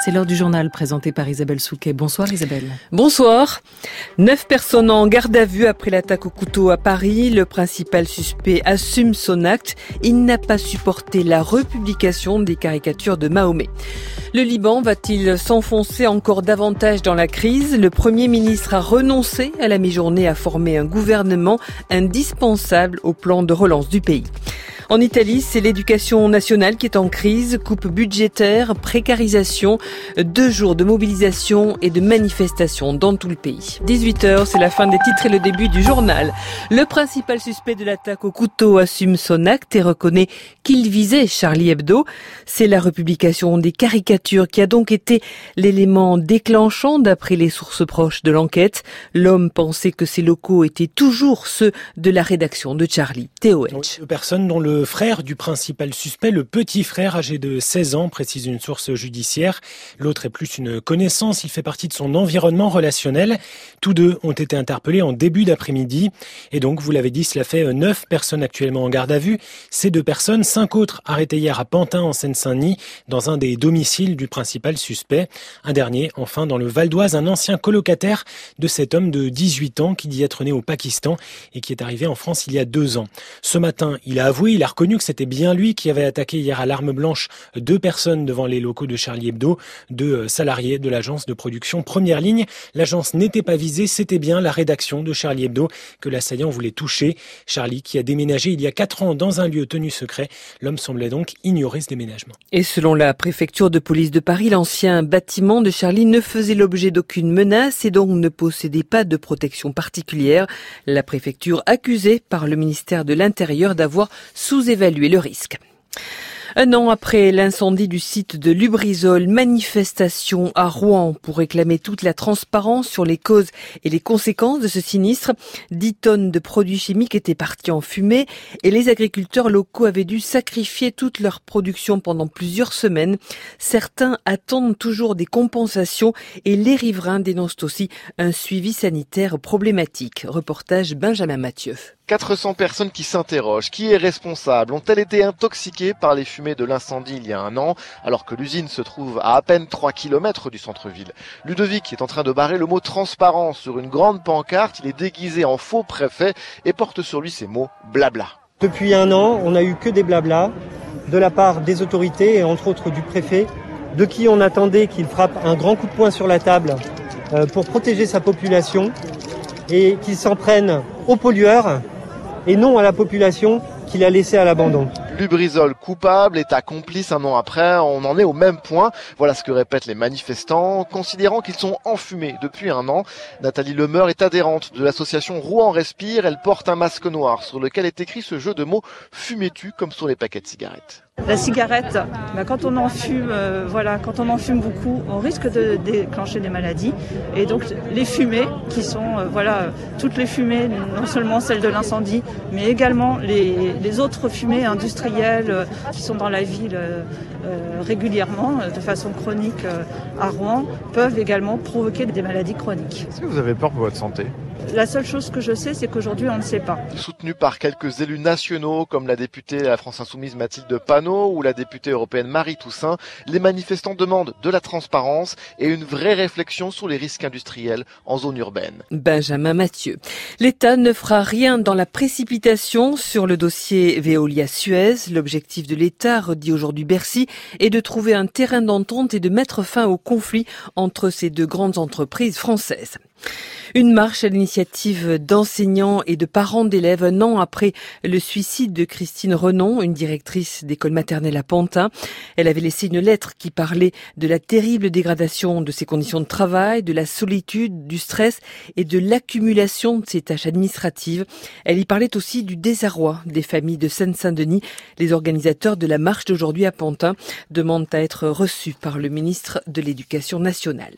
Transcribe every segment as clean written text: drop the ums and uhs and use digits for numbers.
C'est l'heure du journal présenté par Isabelle Souquet. Bonsoir Isabelle. Bonsoir. 9 personnes en garde à vue après l'attaque au couteau à Paris. Le principal suspect assume son acte. Il n'a pas supporté la republication des caricatures de Mahomet. Le Liban va-t-il s'enfoncer encore davantage dans la crise ? Le Premier ministre a renoncé à la mi-journée à former un gouvernement indispensable au plan de relance du pays. En Italie, c'est l'éducation nationale qui est en crise, coupe budgétaire, précarisation, 2 jours de mobilisation et de manifestation dans tout le pays. 18h, c'est la fin des titres et le début du journal. Le principal suspect de l'attaque au couteau assume son acte et reconnaît qu'il visait Charlie Hebdo. C'est la republication des caricatures qui a donc été l'élément déclenchant d'après les sources proches de l'enquête. L'homme pensait que ses locaux étaient toujours ceux de la rédaction de Charlie. Théo Hedge. Personne dont le frère du principal suspect, le petit frère âgé de 16 ans, précise une source judiciaire. L'autre est plus une connaissance, il fait partie de son environnement relationnel. Tous deux ont été interpellés en début d'après-midi. Et donc, vous l'avez dit, cela fait 9 personnes actuellement en garde à vue. Ces 2 personnes, 5 autres arrêtés hier à Pantin en Seine-Saint-Denis, dans un des domiciles du principal suspect. Un dernier, enfin, dans le Val d'Oise, un ancien colocataire de cet homme de 18 ans qui dit être né au Pakistan et qui est arrivé en France il y a 2 ans. Ce matin, il a avoué, il a reconnu que c'était bien lui qui avait attaqué hier à l'arme blanche 2 personnes devant les locaux de Charlie Hebdo, 2 salariés de l'agence de production Première Ligne. L'agence n'était pas visée, c'était bien la rédaction de Charlie Hebdo que l'assaillant voulait toucher. Charlie qui a déménagé il y a 4 ans dans un lieu tenu secret. L'homme semblait donc ignorer ce déménagement. Et selon la préfecture de police de Paris, l'ancien bâtiment de Charlie ne faisait l'objet d'aucune menace et donc ne possédait pas de protection particulière. La préfecture accusée par le ministère de l'Intérieur d'avoir sous-évalué le risque. 1 an après l'incendie du site de Lubrizol, manifestation à Rouen pour réclamer toute la transparence sur les causes et les conséquences de ce sinistre. 10 tonnes de produits chimiques étaient partis en fumée et les agriculteurs locaux avaient dû sacrifier toute leur production pendant plusieurs semaines. Certains attendent toujours des compensations et les riverains dénoncent aussi un suivi sanitaire problématique. Reportage Benjamin Mathieu. 400 personnes qui s'interrogent. Qui est responsable ? Ont-elles été intoxiquées par les fumées de l'incendie il y a 1 an, alors que l'usine se trouve à peine 3 km du centre-ville ? Ludovic est en train de barrer le mot transparence sur une grande pancarte. Il est déguisé en faux préfet et porte sur lui ces mots blabla. Depuis 1 an, on n'a eu que des blabla de la part des autorités et entre autres du préfet, de qui on attendait qu'il frappe un grand coup de poing sur la table pour protéger sa population et qu'il s'en prenne aux pollueurs et non à la population qu'il a laissée à l'abandon. Lubrizol coupable, État complice 1 an après, on en est au même point. Voilà ce que répètent les manifestants, considérant qu'ils sont enfumés depuis 1 an. Nathalie Lemeur est adhérente de l'association Rouen Respire. Elle porte un masque noir sur lequel est écrit ce jeu de mots « fumez-tu » comme sur les paquets de cigarettes. La cigarette, quand on en fume, quand on en fume beaucoup, on risque de déclencher des maladies. Et donc les fumées, qui sont toutes les fumées, non seulement celles de l'incendie, mais également les autres fumées industrielles qui sont dans la ville régulièrement, de façon chronique à Rouen, peuvent également provoquer des maladies chroniques. Est-ce que vous avez peur pour votre santé ? La seule chose que je sais, c'est qu'aujourd'hui, on ne sait pas. Soutenu par quelques élus nationaux, comme la députée à la France Insoumise Mathilde Panot ou la députée européenne Marie Toussaint, les manifestants demandent de la transparence et une vraie réflexion sur les risques industriels en zone urbaine. Benjamin Mathieu. L'État ne fera rien dans la précipitation sur le dossier Veolia-Suez. L'objectif de l'État, redit aujourd'hui Bercy, est de trouver un terrain d'entente et de mettre fin au conflit entre ces 2 grandes entreprises françaises. Une marche à l'initiative d'enseignants et de parents d'élèves 1 an après le suicide de Christine Renon, une directrice d'école maternelle à Pantin. Elle avait laissé une lettre qui parlait de la terrible dégradation de ses conditions de travail, de la solitude, du stress et de l'accumulation de ses tâches administratives. Elle y parlait aussi du désarroi des familles de Seine-Saint-Denis. Les organisateurs de la marche d'aujourd'hui à Pantin demandent à être reçus par le ministre de l'Éducation nationale.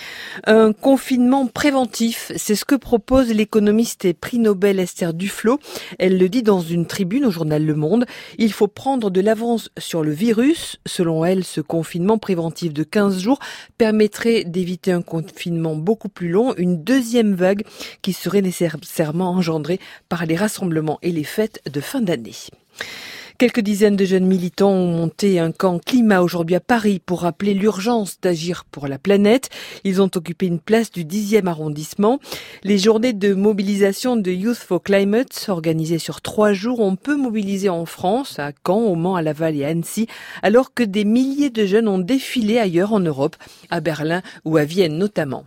Un confinement préventif, c'est ce que propose l'économiste et prix Nobel Esther Duflo. Elle le dit dans une tribune au journal Le Monde. Il faut prendre de l'avance sur le virus. Selon elle, ce confinement préventif de 15 jours permettrait d'éviter un confinement beaucoup plus long, une deuxième vague qui serait nécessairement engendrée par les rassemblements et les fêtes de fin d'année. Quelques dizaines de jeunes militants ont monté un camp climat aujourd'hui à Paris pour rappeler l'urgence d'agir pour la planète. Ils ont occupé une place du 10e arrondissement. Les journées de mobilisation de Youth for Climate, organisées sur 3 jours, ont peu mobilisé en France, à Caen, au Mans, à Laval et à Annecy, alors que des milliers de jeunes ont défilé ailleurs en Europe, à Berlin ou à Vienne notamment.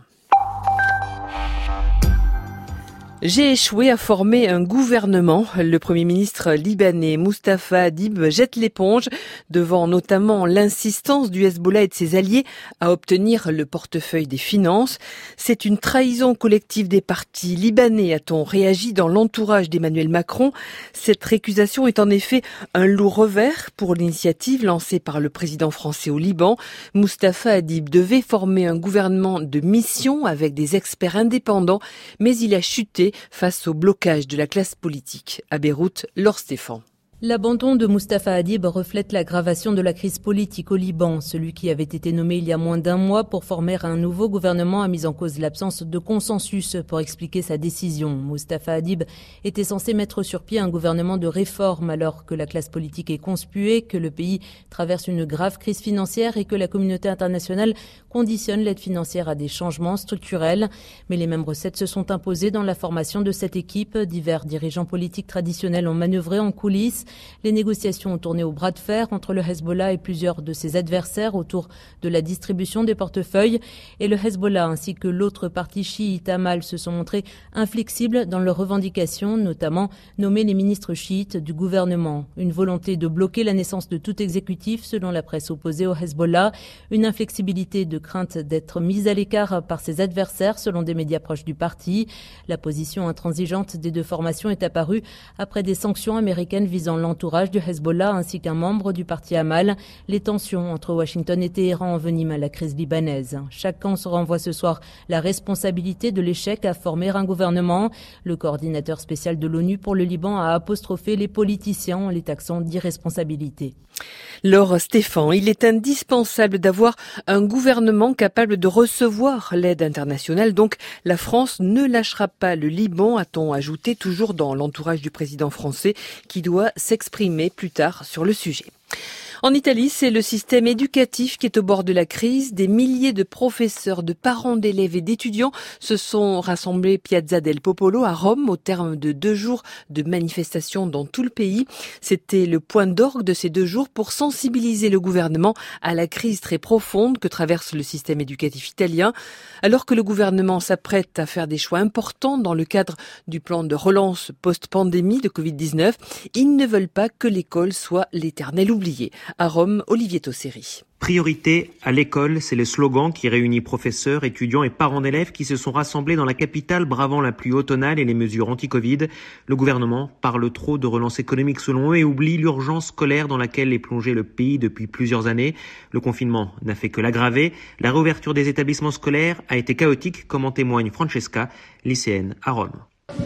J'ai échoué à former un gouvernement. Le Premier ministre libanais Mustapha Hadib jette l'éponge devant notamment l'insistance du Hezbollah et de ses alliés à obtenir le portefeuille des finances. C'est une trahison collective des partis libanais, a-t-on réagi dans l'entourage d'Emmanuel Macron. Cette récusation est en effet un lourd revers pour l'initiative lancée par le président français au Liban. Mustapha Hadib devait former un gouvernement de mission avec des experts indépendants, mais il a chuté face au blocage de la classe politique. À Beyrouth, Laure Stéphane. L'abandon de Mustapha Hadib reflète l'aggravation de la crise politique au Liban. Celui qui avait été nommé il y a moins d'un mois pour former un nouveau gouvernement a mis en cause l'absence de consensus pour expliquer sa décision. Mustapha Hadib était censé mettre sur pied un gouvernement de réforme alors que la classe politique est conspuée, que le pays traverse une grave crise financière et que la communauté internationale conditionne l'aide financière à des changements structurels. Mais les mêmes recettes se sont imposées dans la formation de cette équipe. Divers dirigeants politiques traditionnels ont manœuvré en coulisses. Les négociations ont tourné au bras de fer entre le Hezbollah et plusieurs de ses adversaires autour de la distribution des portefeuilles. Et le Hezbollah ainsi que l'autre parti chiite Amal se sont montrés inflexibles dans leurs revendications, notamment nommer les ministres chiites du gouvernement. Une volonté de bloquer la naissance de tout exécutif selon la presse opposée au Hezbollah. Une inflexibilité de crainte d'être mise à l'écart par ses adversaires selon des médias proches du parti. La position intransigeante des deux formations est apparue après des sanctions américaines visant l'entourage du Hezbollah ainsi qu'un membre du parti Amal. Les tensions entre Washington et Téhéran enveniment la crise libanaise. Chaque camp se renvoie ce soir la responsabilité de l'échec à former un gouvernement. Le coordinateur spécial de l'ONU pour le Liban a apostrophé les politiciens en les taxant d'irresponsabilité. Laure Stéphane, il est indispensable d'avoir un gouvernement capable de recevoir l'aide internationale. Donc, la France ne lâchera pas le Liban, a-t-on ajouté, toujours dans l'entourage du président français, qui doit s'exprimer plus tard sur le sujet. En Italie, c'est le système éducatif qui est au bord de la crise. Des milliers de professeurs, de parents d'élèves et d'étudiants se sont rassemblés Piazza del Popolo à Rome au terme de 2 jours de manifestations dans tout le pays. C'était le point d'orgue de ces 2 jours pour sensibiliser le gouvernement à la crise très profonde que traverse le système éducatif italien. Alors que le gouvernement s'apprête à faire des choix importants dans le cadre du plan de relance post-pandémie de Covid-19, ils ne veulent pas que l'école soit l'éternel oublié. À Rome, Olivier Tosseri. Priorité à l'école, c'est le slogan qui réunit professeurs, étudiants et parents d'élèves qui se sont rassemblés dans la capitale bravant la pluie automnale et les mesures anti-Covid. Le gouvernement parle trop de relance économique selon eux et oublie l'urgence scolaire dans laquelle est plongé le pays depuis plusieurs années. Le confinement n'a fait que l'aggraver. La réouverture des établissements scolaires a été chaotique, comme en témoigne Francesca, lycéenne à Rome.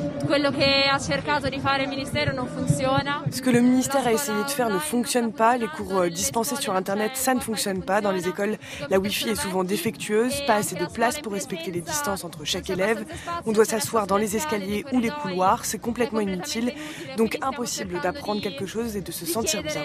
Ce que le ministère a essayé de faire ne fonctionne pas. Les cours dispensés sur Internet, ça ne fonctionne pas. Dans les écoles, la Wi-Fi est souvent défectueuse, pas assez de place pour respecter les distances entre chaque élève. On doit s'asseoir dans les escaliers ou les couloirs, c'est complètement inutile. Donc impossible d'apprendre quelque chose et de se sentir bien.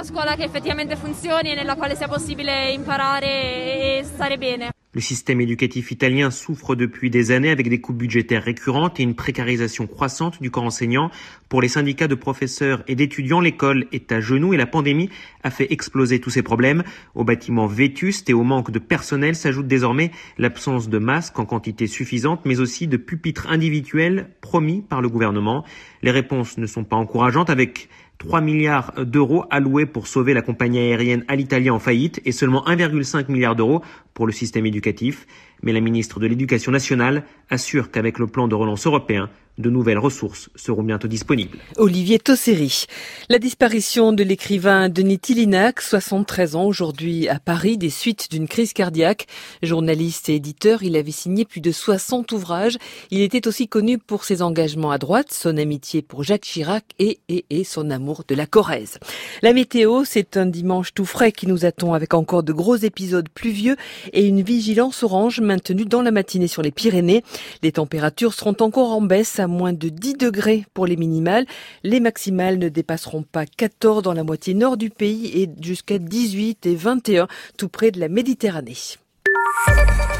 Le système éducatif italien souffre depuis des années avec des coupes budgétaires récurrentes et une précarisation croissante du corps enseignant. Pour les syndicats de professeurs et d'étudiants, l'école est à genoux et la pandémie a fait exploser tous ces problèmes. Aux bâtiments vétustes et au manque de personnel s'ajoute désormais l'absence de masques en quantité suffisante, mais aussi de pupitres individuels promis par le gouvernement. Les réponses ne sont pas encourageantes avec 3 milliards d'euros alloués pour sauver la compagnie aérienne Alitalia en faillite et seulement 1,5 milliard d'euros pour le système éducatif. Mais la ministre de l'Éducation nationale assure qu'avec le plan de relance européen, de nouvelles ressources seront bientôt disponibles. Olivier Tosseri. La disparition de l'écrivain Denis Tillinac, 73 ans aujourd'hui à Paris, des suites d'une crise cardiaque. Journaliste et éditeur, il avait signé plus de 60 ouvrages. Il était aussi connu pour ses engagements à droite, son amitié pour Jacques Chirac et son amour de la Corrèze. La météo, c'est un dimanche tout frais qui nous attend avec encore de gros épisodes pluvieux et une vigilance orange maintenu dans la matinée sur les Pyrénées. Les températures seront encore en baisse à moins de 10 degrés pour les minimales. Les maximales ne dépasseront pas 14 dans la moitié nord du pays et jusqu'à 18 et 21 tout près de la Méditerranée.